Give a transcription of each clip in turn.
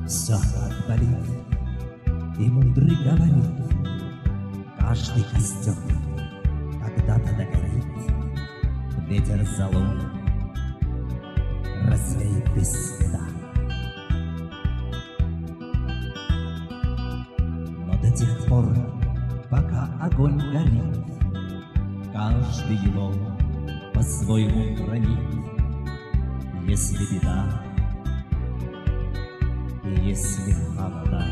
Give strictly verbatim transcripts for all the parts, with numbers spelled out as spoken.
Все отболит, и мудрый говорит: каждый костер когда-то догорит. Ветер золот развеет без следа. Но до тех пор, пока огонь горит, каждый его по-своему хранит. Если беда и если холода,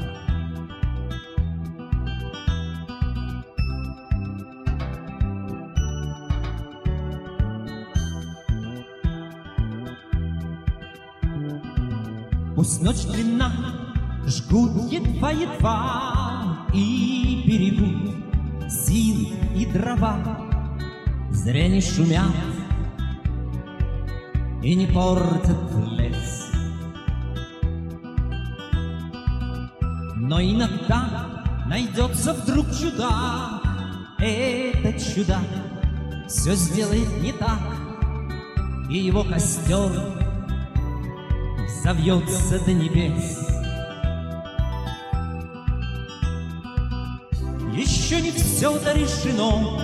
пусть ночь длинна, жгут едва-едва и берегут силы и дрова. Зря не шумят и не портят лес. Но иногда найдется вдруг чудак. Этот чудак все сделает не так, и его костер завьется до небес. Еще не все дорешено,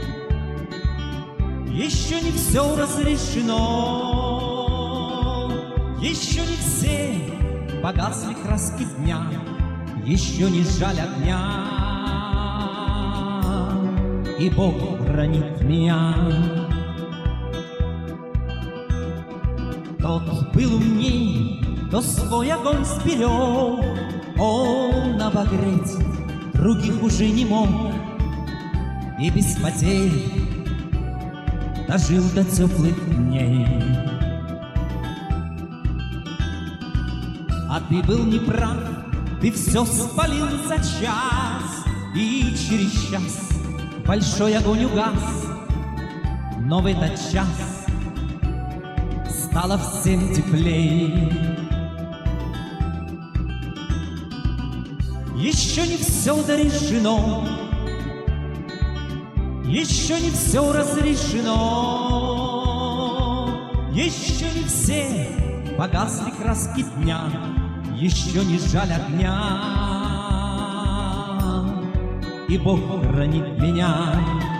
еще не все разрешено, еще не все погасли краски дня, еще не жаль огня, и Бог хранит меня. Тот был умней, кто свой огонь сберег, он обогреть других уже не мог, и без потерь дожил до теплых дней. А ты был неправ, ты все спалил за час, и через час большой огонь угас. Но в этот час стало всем теплей. Еще не все дорешено, еще не все разрешено, еще не все погасли краски дня, еще не жаль огня, и Бог хранит меня.